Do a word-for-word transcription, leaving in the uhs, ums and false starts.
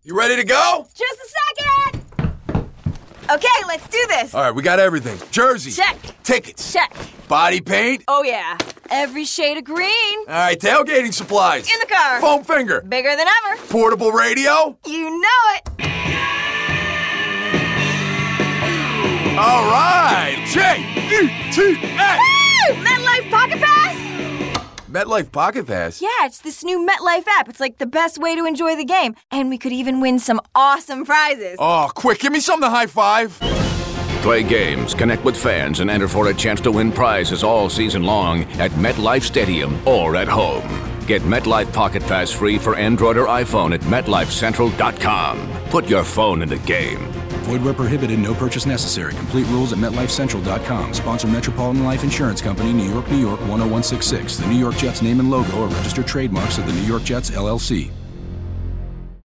You ready to go? Just a second! Okay, let's do this. All right, we got everything. Jersey. Check. Tickets. Check. Body paint. Oh, yeah. Every shade of green. All right, tailgating supplies. In the car. Foam finger. Bigger than ever. Portable radio. You know it. All right, J E T S. Woo! MetLife Pocket Pass? MetLife Pocket Pass? Yeah, it's this new MetLife app. It's like the best way to enjoy the game. And we could even win some awesome prizes. Oh, quick, give me something to high five. Play games, connect with fans, and enter for a chance to win prizes all season long at MetLife Stadium or at home. Get MetLife Pocket Pass free for Android or iPhone at met life central dot com. Put your phone in the game. Void where prohibited. No purchase necessary. Complete rules at met life central dot com. Sponsor Metropolitan Life Insurance Company, New York, New York, one oh one six six. The New York Jets name and logo are registered trademarks of the New York Jets, L L C.